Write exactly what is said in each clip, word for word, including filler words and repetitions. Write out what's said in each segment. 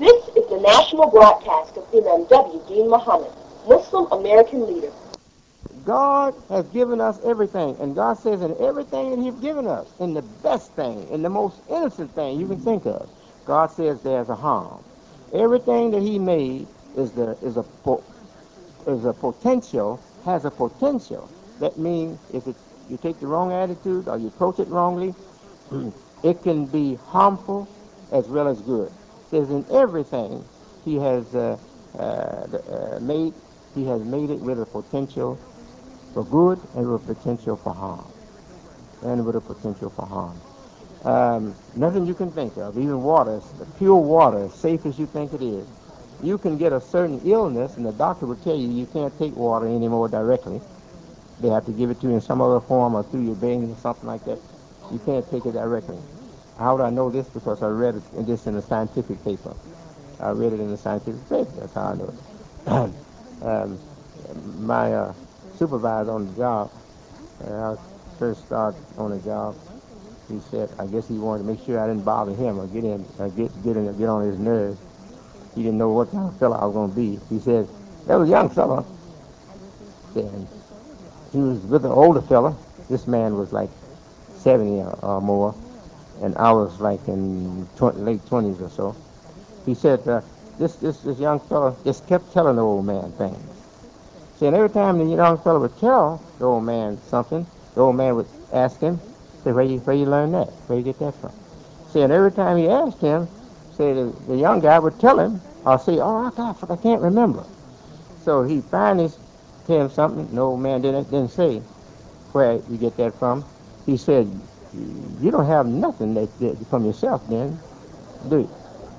This is the national broadcast of M M W Deen Muhammad, Muslim American leader. God has given us everything, and God says in everything that He's given us, in the best thing, in the most innocent thing you can think of, God says there's a harm. Everything that He made is the is a po- is a potential, has a potential. That means if it, you take the wrong attitude or you approach it wrongly, it can be harmful as well as good. It says in everything He has uh, uh, uh, made, He has made it with a potential for good and with a potential for harm. And with a potential for harm. Um, nothing you can think of, even water, pure water, as safe as you think it is. You can get a certain illness, and the doctor will tell you you can't take water anymore directly. They have to give it to you in some other form or through your veins or something like that. You can't take it directly. How do I know this? Because I read it in this in a scientific paper. I read it in a scientific paper. That's how I know it. um, my uh, supervisor on the job, when I first started on the job, he said, I guess he wanted to make sure I didn't bother him or get in, or get get in, get on his nerves. He didn't know what kind of fellow I was going to be. He said, that was a young fellow. And he was with an older fellow. This man was like seventy or, or more, and I was like in twenty, late twenties or so. He said, uh, this, this this young fellow just kept telling the old man things. See, and every time the young fellow would tell the old man something, the old man would ask him, say, where you, where you learn that? Where you get that from? See, and every time he asked him, say, the, the young guy would tell him, or say, oh, I, can't, I can't remember. So he finally tell him something, the old man didn't, didn't say where you get that from. He said, you don't have nothing that, that from yourself then, do you?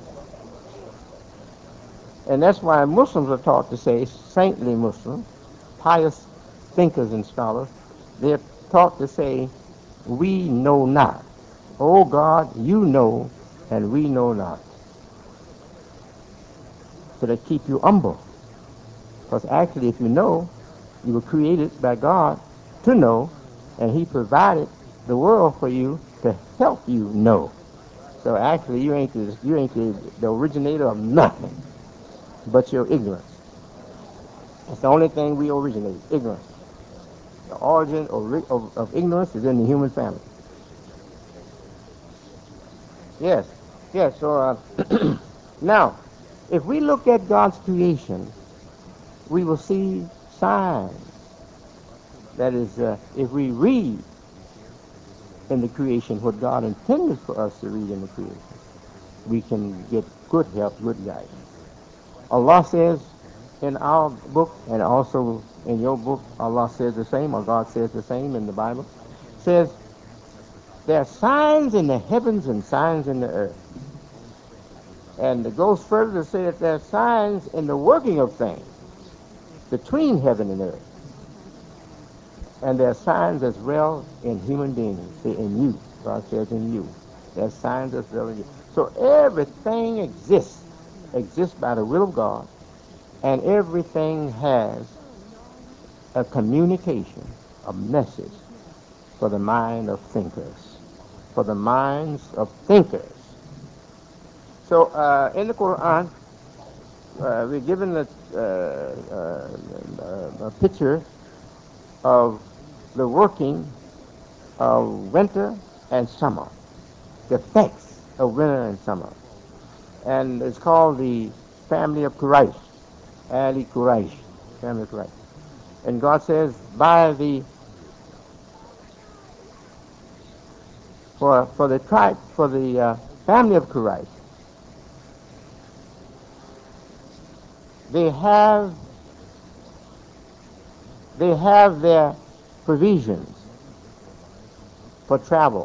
And that's why Muslims are taught to say, saintly Muslims, pious thinkers and scholars, they're taught to say, we know not. Oh God, you know, and we know not. So they keep you humble. Because actually, if you know, you were created by God to know, and He provided the world for you to help you know. So actually, you ain't the, you ain't the, the originator of nothing but your ignorance. It's the only thing we originate, ignorance. The origin of, of, of ignorance is in the human family. Yes, yes. So uh, now, if we look at God's creation, we will see signs. That is, uh, if we read in the creation what God intended for us to read in the creation, we can get good help, good guidance. Allah says in our book, and also in your book, Allah says the same, or God says the same in the Bible, says, there are signs in the heavens and signs in the earth. And it goes further to say that there are signs in the working of things between heaven and earth. And there are signs as well in human beings, in you. God says in you. There are signs as well in you. So everything exists, exists by the will of God, and everything has a communication, a message for the mind of thinkers, for the minds of thinkers. So uh, in the Quran, uh, we're given a, uh, uh, a picture of the working of winter and summer, the effects of winter and summer. And it's called the family of Quraysh, Ali Quraysh, family of Quraysh. And God says, by the, for, for the tribe, for the uh, family of Quraysh, they have, they have their provisions for travel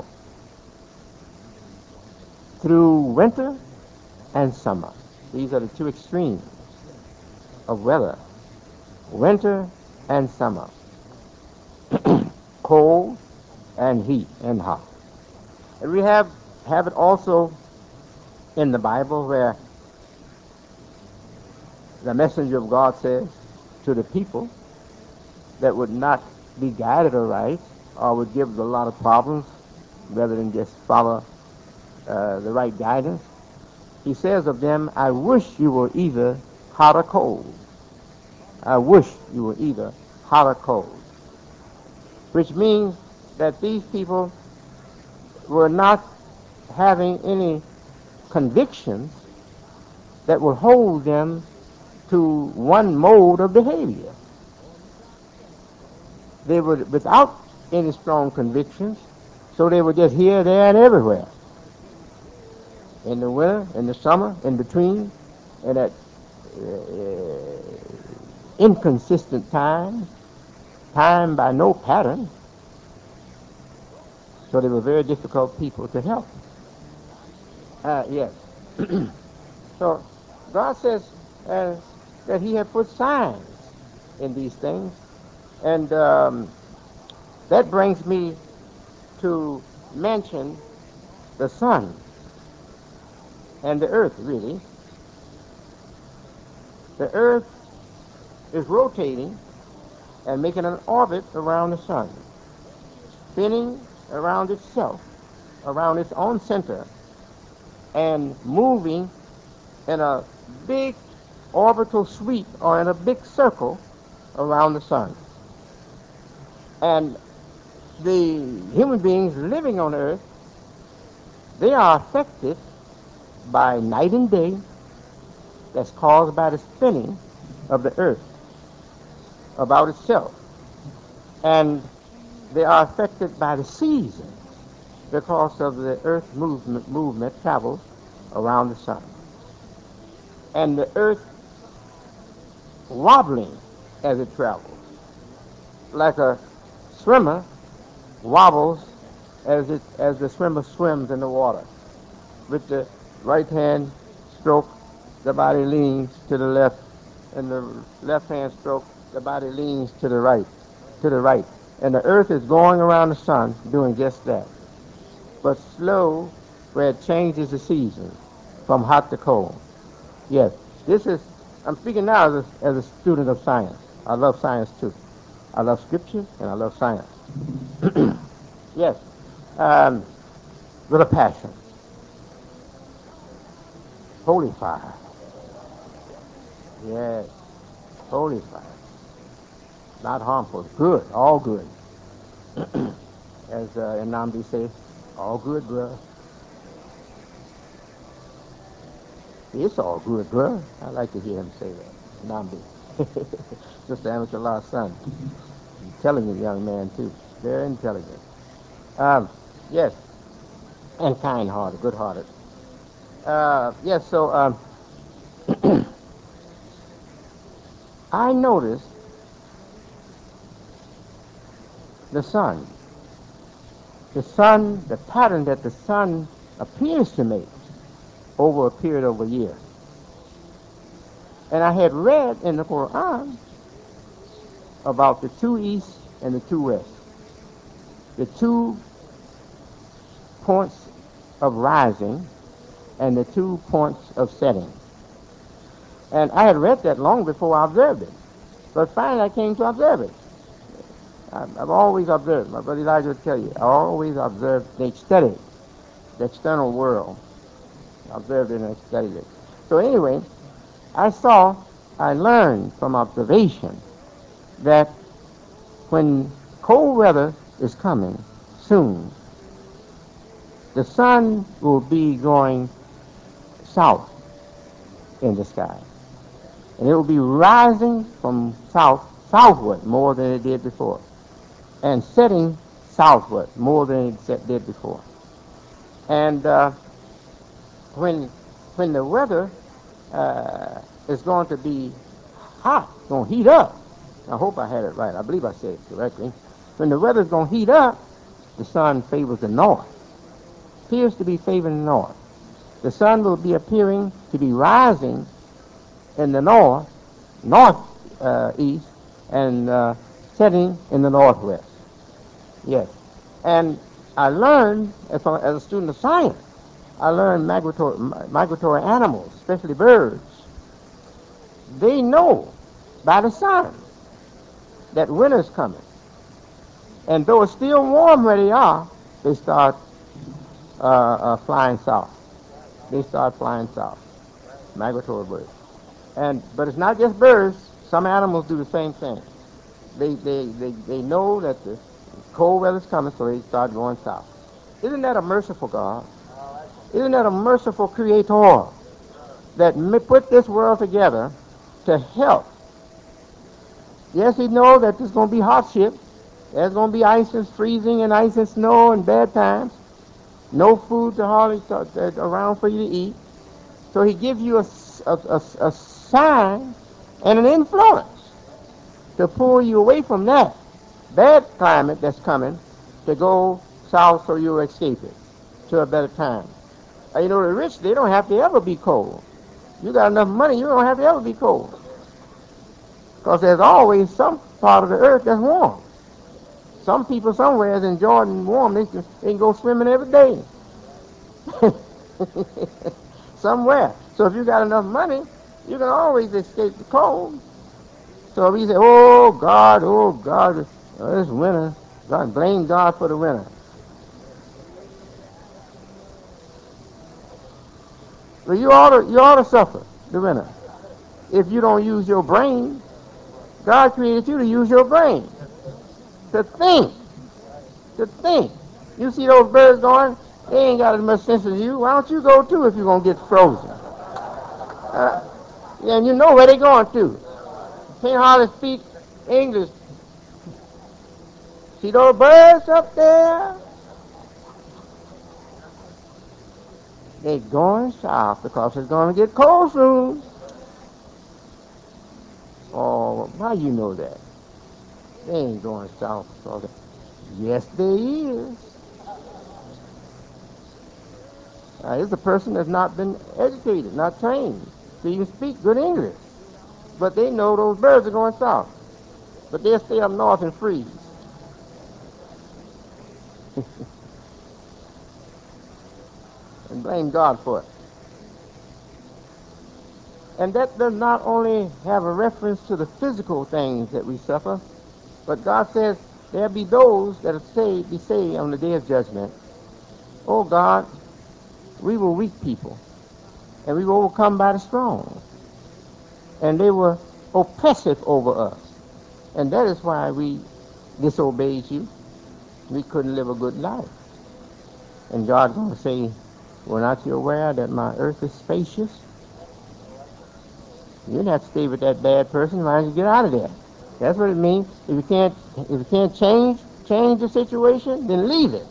through winter and summer. These are the two extremes of weather, winter and summer, cold and heat and hot. And we have, have it also in the Bible where the messenger of God says to the people that would not be guided aright or would give a lot of problems rather than just follow uh, the right guidance. he says of them, I wish you were either hot or cold. I wish you were either hot or cold. Which means that these people were not having any convictions that will hold them to one mode of behavior. They were without any strong convictions, so they were just here, there, and everywhere. In the winter, in the summer, in between, and at uh, inconsistent times, time by no pattern. So they were very difficult people to help. Uh, yes. So God says uh, that he had put signs in these things. And um, that brings me to mention the sun and the earth, really. The earth is rotating and making an orbit around the sun, spinning around itself, around its own center, and moving in a big orbital sweep or in a big circle around the sun. And the human beings living on earth, they are affected by night and day that's caused by the spinning of the earth about itself. And they are affected by the seasons because of the earth movement, movement travels around the sun. And the earth wobbling as it travels, like a swimmer wobbles as it as the swimmer swims in the water. With the right hand stroke, the body leans to the left, and the left hand stroke, the body leans to the right, to the right. And the earth is going around the sun doing just that. But slow, where it changes the season from hot to cold. Yes, this is, I'm speaking now as a, as a student of science. I love science too. I love scripture and I love science. Yes, um, with a passion. Holy fire. Yes, holy fire. Not harmful, good, all good. As uh, Nnamdi says, all good, bruh. It's all good, bruh. I like to hear him say that, Nnamdi. Sister Amichalah's son. Intelligent young man, too. Very intelligent. Um, yes, and kind-hearted, good-hearted. Uh, yes, so um, I noticed the sun. The sun, the pattern that the sun appears to make over a period of a year. And I had read in the Quran about the two east and the two west. The two points of rising and the two points of setting. And I had read that long before I observed it. But finally I came to observe it. I've always observed, my brother Elijah would tell you, I always observed, they studied the external world. I observed it and I studied it. So anyway, I saw, I learned from observation that when cold weather is coming soon, the sun will be going south in the sky. And it will be rising from south, southward more than it did before, and setting southward more than it did before. And uh, when when the weather uh, is going to be hot, going to heat up, I hope I had it right, I believe I said it correctly, when the weather is going to heat up, the sun favors the north, appears to be favoring the north. The sun will be appearing to be rising in the north, north uh, east, and uh, setting in the northwest. Yes. And I learned, as a, as a student of science, I learned migratory, migratory animals, especially birds. They know by the sun that winter's coming. And though it's still warm where they are, they start uh, uh, flying south. they start flying south. Migratory birds. And but it's not just birds. Some animals do the same thing. They they they, they know that the cold weather's coming, so they start going south. Isn't that a merciful God? Isn't that a merciful Creator that put this world together to help? Yes, He knows that there's going to be hardship. There's going to be ice and freezing and ice and snow and bad times. No food to hardly to, to, around for you to eat. So He gives you a, a, a, a sign and an influence to pull you away from that bad climate that's coming to go south so you'll escape it to a better time. Uh, you know, the rich, they don't have to ever be cold. You got enough money, you don't have to ever be cold. Because there's always some part of the earth that's warm. Some people somewhere is in Jordan warm, they can, they can go swimming every day. Somewhere. So if you got enough money, you can always escape the cold. So if you say, oh God, oh God, oh, it's winter, God, blame God for the winter. Well, you ought to, you ought to suffer the winter if you don't use your brain. God created you to use your brain, to think, to think. You see those birds going, they ain't got as much sense as you. Why don't you go too if you're going to get frozen? Uh, yeah, and you know where they're going to. Can't hardly speak English. See those birds up there? They're going south because it's going to get cold soon. Oh, how you know that? They ain't going south. Because yes, they is. Now, it's a person that's not been educated, not trained, so you can speak good English. But they know those birds are going south. But they'll stay up north and freeze. And blame God for it. And that does not only have a reference to the physical things that we suffer, but God says there'll be those that will say, be saved on the day of judgment. Oh God, we were weak people, and we were overcome by the strong. And they were oppressive over us. And that is why we disobeyed you. We couldn't live a good life. And God's going to say, were not you aware that my earth is spacious? You didn't have to stay with that bad person. Why don't you get out of there? That's what it means. If you can't, if you can't change, change the situation, then leave it.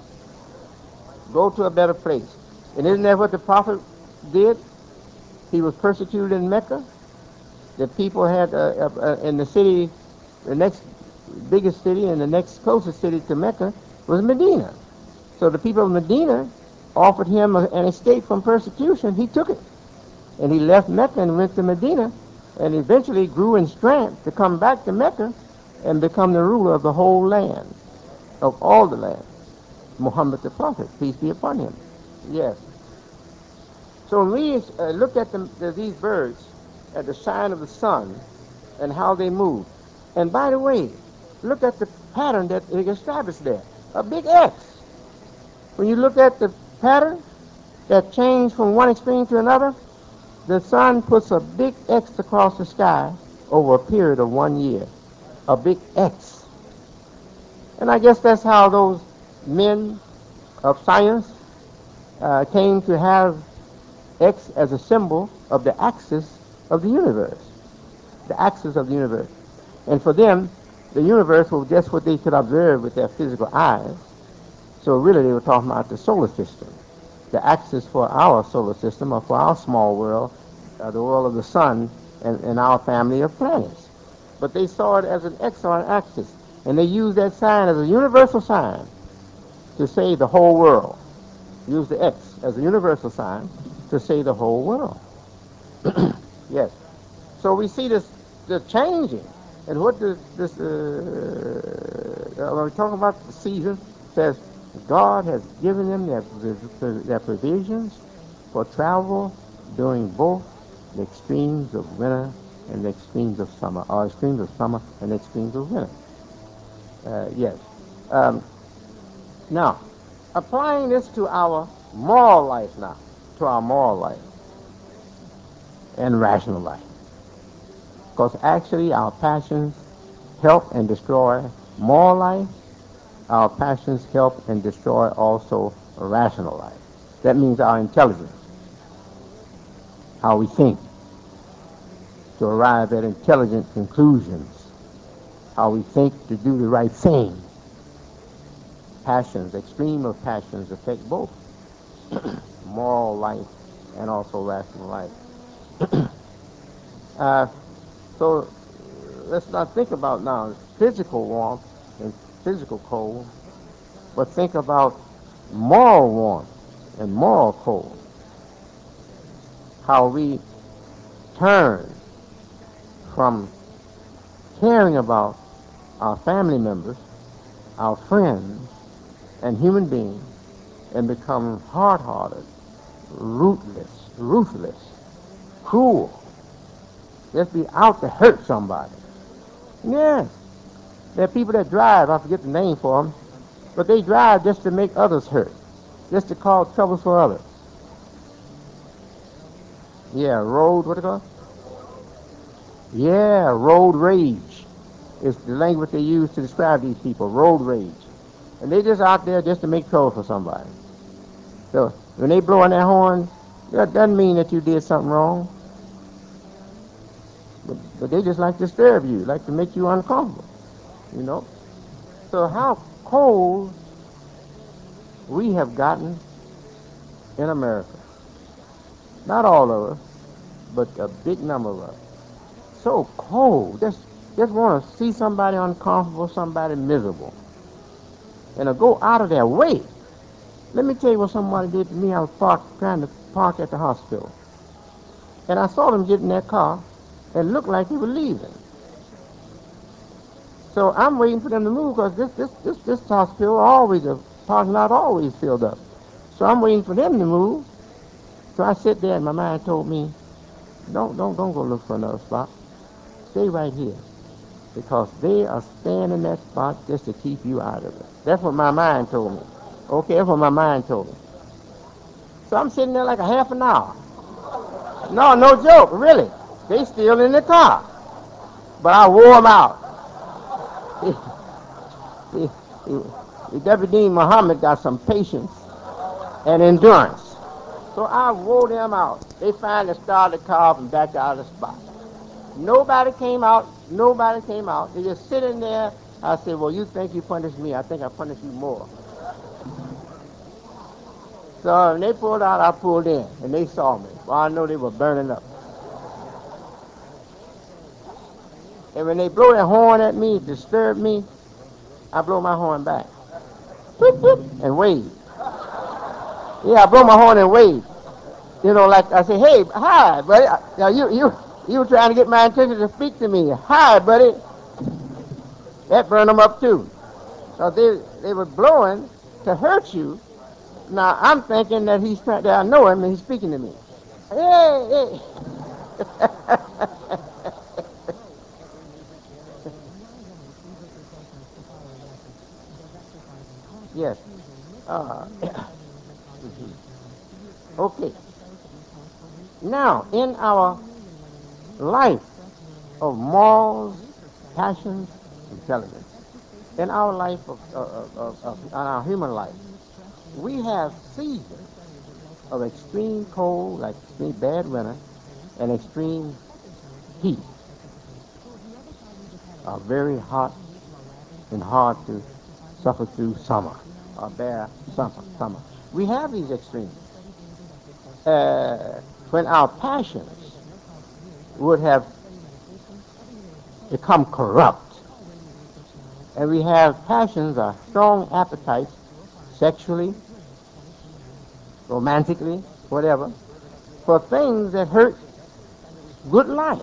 Go to a better place. And isn't that what the prophet did? He was persecuted in Mecca. The people had uh, uh, in the city, the next biggest city and the next closest city to Mecca was Medina. So the people of Medina offered him a, an escape from persecution. He took it. And he left Mecca and went to Medina, and eventually grew in strength to come back to Mecca and become the ruler of the whole land, of all the land. Muhammad the Prophet, peace be upon him. Yes. So when we uh, look at the, the, these birds, at the sign of the sun, and how they move. And by the way, look at the pattern that is established there. A big X. When you look at the pattern that changed from one extreme to another, the sun puts a big X across the sky over a period of one year. A big X. And I guess that's how those men of science uh, came to have X as a symbol of the axis of the universe. The axis of the universe. And for them, the universe was just what they could observe with their physical eyes. So really they were talking about the solar system. The axis for our solar system, or for our small world, uh, the world of the sun, and, and our family of planets. But they saw it as an X on an axis. And they used that sign as a universal sign to say the whole world. Use the X as a universal sign to say the whole world. Yes. So we see this, this changing. And what does this, uh, uh, when we talk about the season, says God has given them their, their provisions for travel during both the extremes of winter and the extremes of summer, or extremes of summer and the extremes of winter. Uh, yes. Um, now, applying this to our moral life now. to our moral life and rational life. Because actually our passions help and destroy moral life. Our passions help and destroy also a rational life. That means our intelligence, how we think, to arrive at intelligent conclusions, how we think to do the right thing. Passions, extreme of passions affect both moral life and also rational life. uh, so let's not think about now physical warmth and physical cold, but think about moral warmth and moral cold. How we turn from caring about our family members, our friends, and human beings, and become hard-hearted, rootless, ruthless, cruel. Just be out to hurt somebody. Yes. There are people that drive, I forget the name for them, but they drive just to make others hurt, just to cause trouble for others. Yeah, road, what it called? Yeah, road rage is the language they use to describe these people, road rage. And they just out there just to make trouble for somebody. So when they blow on their horn, that doesn't mean that you did something wrong. But, but they just like to disturb you, like to make you uncomfortable, you know. So how cold we have gotten in America. Not all of us, but a big number of us. So cold. Just, just want to see somebody uncomfortable, somebody miserable. And to go out of their way. Let me tell you what somebody did to me. I was parked, trying to park at the hospital. And I saw them get in their car and looked like they were leaving. So I'm waiting for them to move because this, this, this, this hospital always, the parking lot always filled up. So I'm waiting for them to move. So I sit there and my mind told me, don't, don't, don't go look for another spot. Stay right here. Because they are staying in that spot just to keep you out of it. That's what my mind told me. Okay, that's what my mind told me. So I'm sitting there like a half an hour. No, no joke, really. They still in the car. But I wore them out. The, the, the Deputy Dean Muhammad got some patience and endurance. So I wore them out. They finally started the car up and backed out of the spot. Nobody came out. Nobody came out. They just sitting there. I said, well, you think you punished me. I think I punished you more. So when they pulled out, I pulled in. And they saw me. Well, I know they were burning up. And when they blow their horn at me, disturb me, I blow my horn back. Whoop, whoop, and wave. Yeah, I blow my horn and wave. You know, like I say, hey, hi, buddy. Now you, you, you were trying to get my attention to speak to me. Hi, buddy. That burned them up too. So they, they were blowing to hurt you. Now I'm thinking that he's trying. That I know him and he's speaking to me. Hey, hey. Yes. Uh, okay. Now, in our life of morals, passions, intelligence, in our life of, of, of, of in our human life, we have seasons of extreme cold, like extreme bad winter, and extreme heat. Are very hot and hard to suffer through summer, or bear summer. summer. We have these extremes. Uh, when our passions would have become corrupt, and we have passions or strong appetites, sexually, romantically, whatever, for things that hurt good life.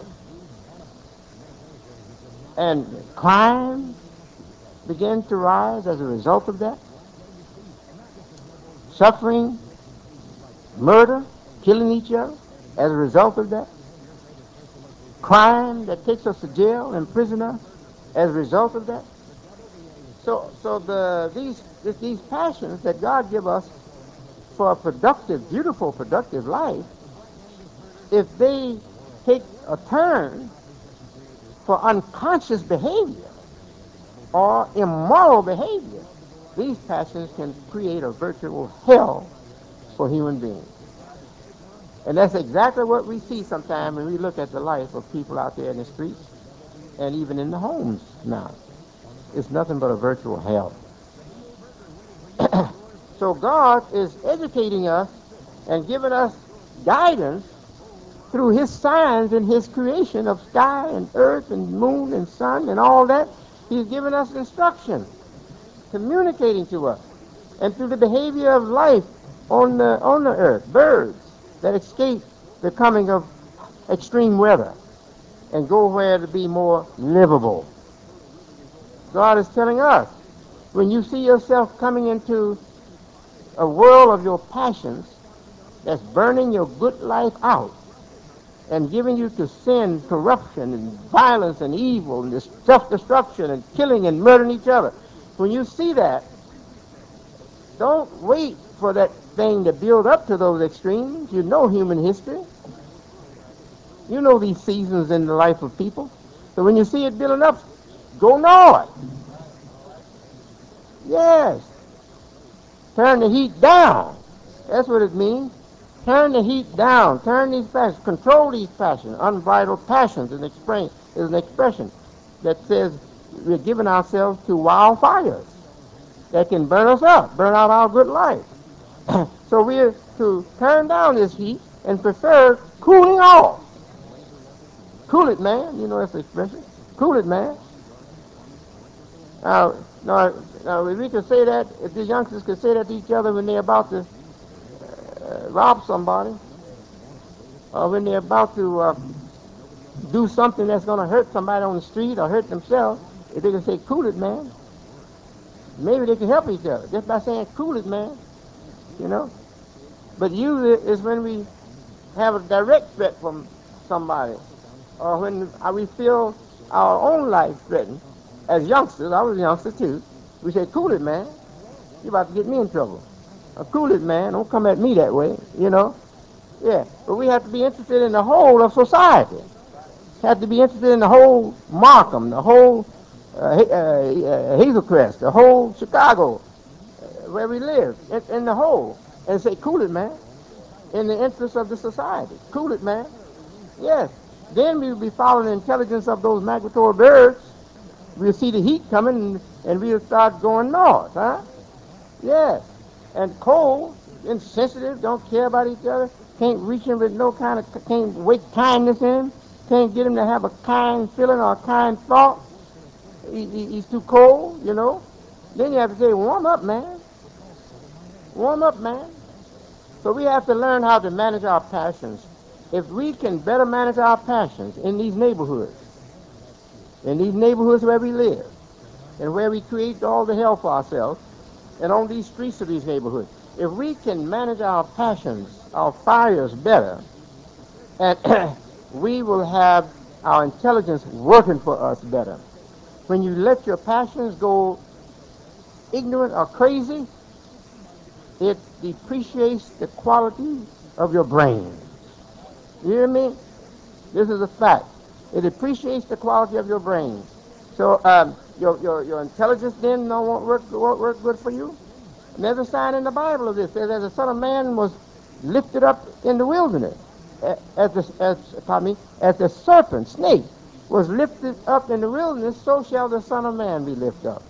And crime began to rise as a result of that. Suffering, murder, killing each other as a result of that. Crime that takes us to jail and prison us as a result of that. So, so the these these passions that God give us for a productive, beautiful, productive life, if they take a turn for unconscious behavior or immoral behavior, these passions can create a virtual hell for human beings. And that's exactly what we see sometimes when we look at the life of people out there in the streets and even in the homes now. It's nothing but a virtual hell. So God is educating us and giving us guidance through his signs and his creation of sky and earth and moon and sun and all that. He's giving us instruction, communicating to us. And through the behavior of life on the, on the earth, birds that escape the coming of extreme weather and go where to be more livable. God is telling us, when you see yourself coming into a world of your passions that's burning your good life out and giving you to sin, corruption, and violence, and evil, and self-destruction, and killing, and murdering each other, when you see that, don't wait for that thing to build up to those extremes. You know human history. You know these seasons in the life of people. So when you see it building up, go north. Yes. Turn the heat down. That's what it means. Turn the heat down. Turn these passions. Control these passions. Unbridled passions is an expression, is an expression that says we're giving ourselves to wildfires that can burn us up, burn out our good life. So we're to turn down this heat and prefer cooling off. Cool it, man. You know that's the expression. Cool it, man. Now, now, now, if we could say that, if the youngsters could say that to each other when they're about to uh, rob somebody, or when they're about to uh, do something that's going to hurt somebody on the street or hurt themselves, if they could say, cool it, man, maybe they can help each other just by saying, cool it, man, you know. But usually it's when we have a direct threat from somebody, or when we feel our own life threatened. As youngsters, I was a youngster too, we say, cool it, man. You're about to get me in trouble. Or, cool it, man. Don't come at me that way, you know. Yeah, but we have to be interested in the whole of society. Have to be interested in the whole Markham, the whole uh, uh, Hazelcrest, the whole Chicago, uh, where we live, in, in the whole. And say, cool it, man. In the interest of the society. Cool it, man. Yes. Then we will be following the intelligence of those migratory birds. We'll see the heat coming, and, and we'll start going north, huh? Yes. And cold, insensitive, don't care about each other, can't reach him with no kind of, can't wake kindness in him, can't get him to have a kind feeling or a kind thought. He, he, he's too cold, you know. Then you have to say, warm up, man. Warm up, man. So we have to learn how to manage our passions. If we can better manage our passions in these neighborhoods, in these neighborhoods where we live, and where we create all the hell for ourselves, and on these streets of these neighborhoods, if we can manage our passions, our fires better, and we will have our intelligence working for us better. When you let your passions go ignorant or crazy, it depreciates the quality of your brain. You hear me? This is a fact. It appreciates the quality of your brain. So um, your, your your intelligence then no, won't, work, won't work good for you. And there's a sign in the Bible of this. It says, as the Son of Man was lifted up in the wilderness, as the, as, pardon me, as the serpent, snake, was lifted up in the wilderness, so shall the Son of Man be lifted up.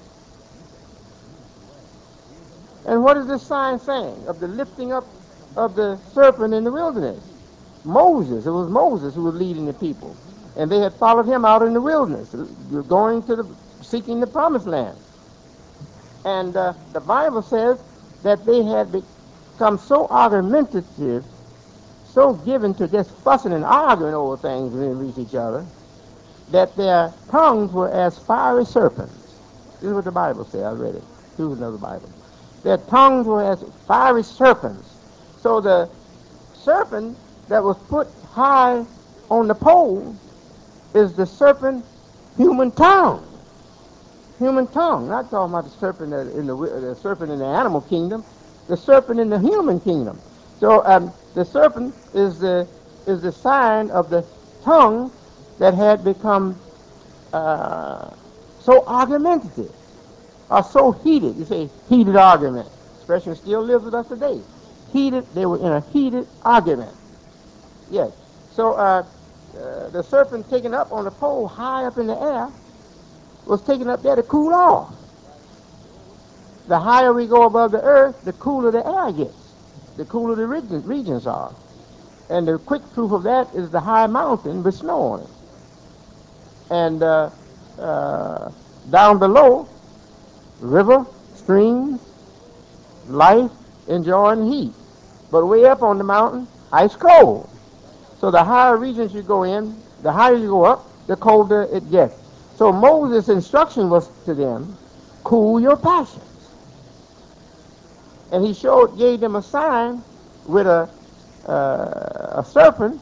And what is this sign saying of the lifting up of the serpent in the wilderness? Moses, it was Moses who was leading the people. And they had followed him out in the wilderness, going to the, seeking the promised land. And uh, the Bible says that they had become so argumentative, so given to just fussing and arguing over things when they reach each other, that their tongues were as fiery serpents. This is what the Bible says. I read it. Here's another Bible. Their tongues were as fiery serpents. So the serpent that was put high on the pole is the serpent human tongue. Human tongue. Not talking about the serpent in the, the serpent in the animal kingdom. the serpent in the human kingdom. So um, the serpent is the is the sign of the tongue that had become uh, so argumentative or so heated. You say heated argument. Expression still lives with us today. Heated. They were in a heated argument. Yes. So uh, uh, the serpent taken up on the pole high up in the air was taken up there to cool off. The higher we go above the earth, the cooler the air gets, the cooler the regions, regions are. And the quick proof of that is the high mountain with snow on it. And uh, uh, down below, river, streams, life, and joy and heat. But way up on the mountain, ice cold. So the higher regions you go in, the higher you go up, the colder it gets. So Moses' instruction was to them, cool your passions. And he showed, gave them a sign with a, uh, a serpent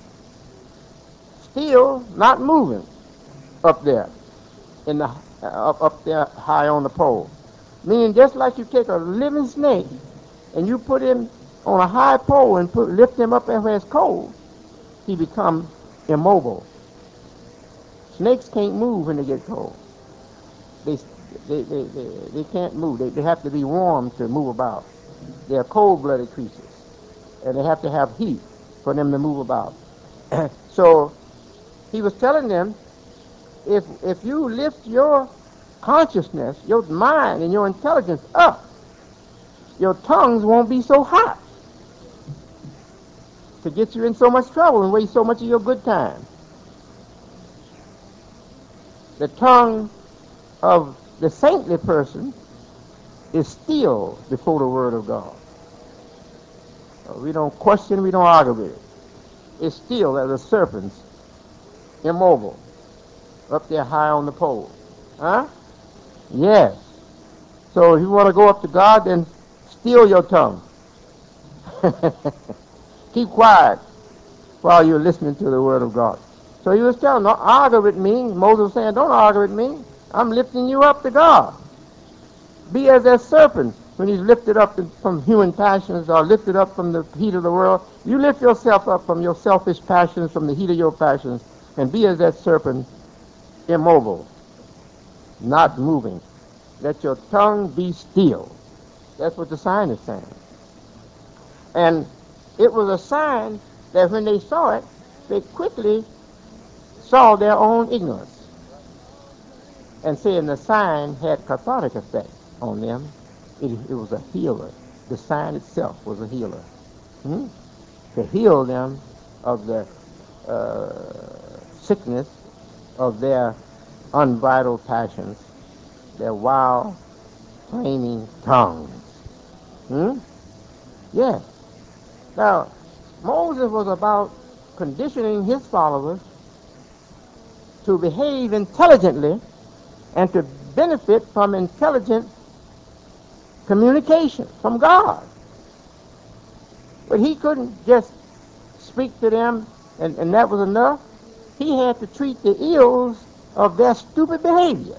still not moving up there, in the uh, up, up there high on the pole. Meaning just like you take a living snake and you put him on a high pole and put, lift him up where it's cold, he becomes immobile. Snakes can't move when they get cold. They They, they, they, they can't move. They, they have to be warm to move about. They're cold-blooded creatures, and they have to have heat for them to move about. So he was telling them, if if you lift your consciousness, your mind, and your intelligence up, your tongues won't be so hot to get you in so much trouble and waste so much of your good time. The tongue of the saintly person is still before the Word of God. We don't question, we don't argue with it. It's still as a serpent, immobile, up there high on the pole. Huh? Yes. So if you want to go up to God, then still your tongue. Keep quiet while you're listening to the Word of God. So he was telling them, don't argue with me. Moses was saying, don't argue with me. I'm lifting you up to God. Be as that serpent when he's lifted up from human passions or lifted up from the heat of the world. You lift yourself up from your selfish passions, from the heat of your passions, and be as that serpent, immobile, not moving. Let your tongue be still. That's what the sign is saying. And it was a sign that when they saw it, they quickly saw their own ignorance. And saying the sign had cathartic effect on them. It, it was a healer. The sign itself was a healer. Hmm? To heal them of the uh, sickness of their unbridled passions, their wild, flaming tongues. Hmm? Yes. Now, Moses was about conditioning his followers to behave intelligently and to benefit from intelligent communication from God. But he couldn't just speak to them and, and that was enough. He had to treat the ills of their stupid behavior.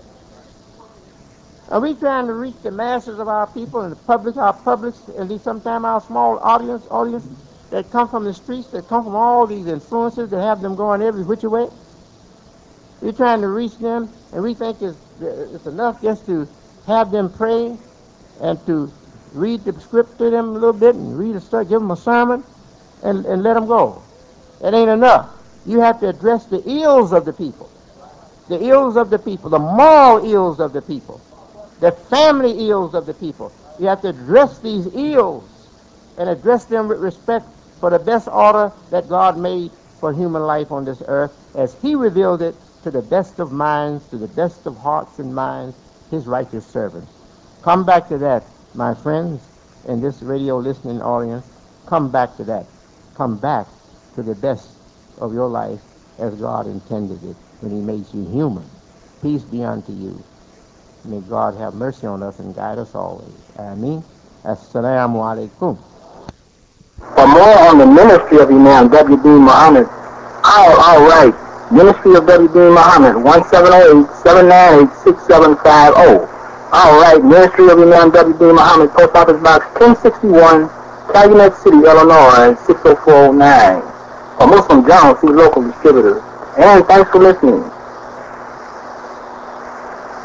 Are we trying to reach the masses of our people and the public, our publics, and sometimes our small audience, audience that come from the streets, that come from all these influences that have them going every which way? We're trying to reach them, and we think it's, it's enough just to have them pray and to read the script to them a little bit and read a give them a sermon and, and let them go. It ain't enough. You have to address the ills of the people, the ills of the people, the moral ills of the people, the family ills of the people. You have to address these ills and address them with respect for the best order that God made for human life on this earth as he revealed it to the best of minds, to the best of hearts and minds, his righteous servants. Come back to that, my friends, in this radio listening audience. Come back to that. Come back to the best of your life as God intended it when he made you human. Peace be unto you. May God have mercy on us and guide us always. Ameen. Assalamu alaikum. For more on the ministry of Imam W D Muhammad, call all right. Ministry of W D Muhammad, one seven zero eight, seven nine eight, six seven five zero. All right, Ministry of Imam W D Muhammad, Post Office Box ten sixty-one, Calumet City, Illinois, six oh four oh nine. For Muslim Journal, see local distributors. And thanks for listening.